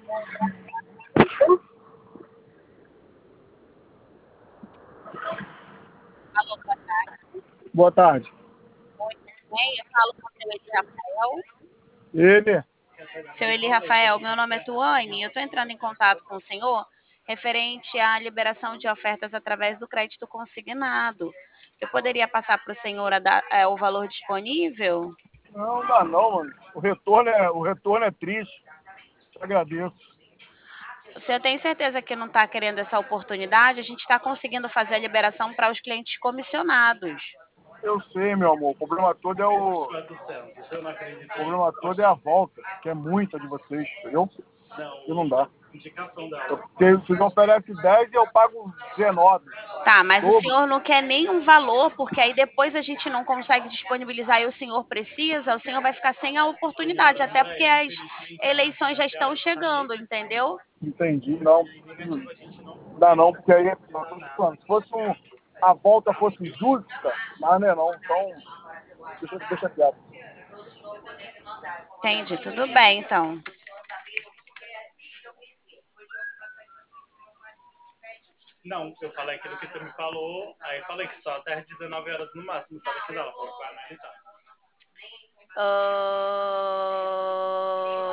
Alô, boa tarde. Boa tarde. Oi, tudo bem? Eu falo com o seu Eli Rafael. Ele? Seu Eli Rafael, meu nome é Tuane. Eu estou entrando em contato com o senhor referente à liberação de ofertas através do crédito consignado. Eu poderia passar para o senhor o valor disponível? Não dá não, mano. O retorno é triste. Te agradeço. O senhor tem certeza que não está querendo essa oportunidade? A gente está conseguindo fazer a liberação para os clientes comissionados. Eu sei, meu amor. O problema todo é a volta, que é muita de vocês, entendeu? E não dá. Porque vocês oferecem 10 e eu pago 19. Tá, mas o Dobro. senhor não quer nenhum valor, porque aí depois a gente não consegue disponibilizar e o senhor precisa, o senhor vai ficar sem a oportunidade, até porque as eleições já estão chegando, entendeu? Entendi, não. Dá não, porque aí eu tô te falando, se fosse a volta fosse justa, mas não é não. Então, deixa quieto. Entendi, tudo bem, então. Não, eu falei aquilo que você me falou, aí falei que só até às 19 horas no máximo, falei que dava para analisar.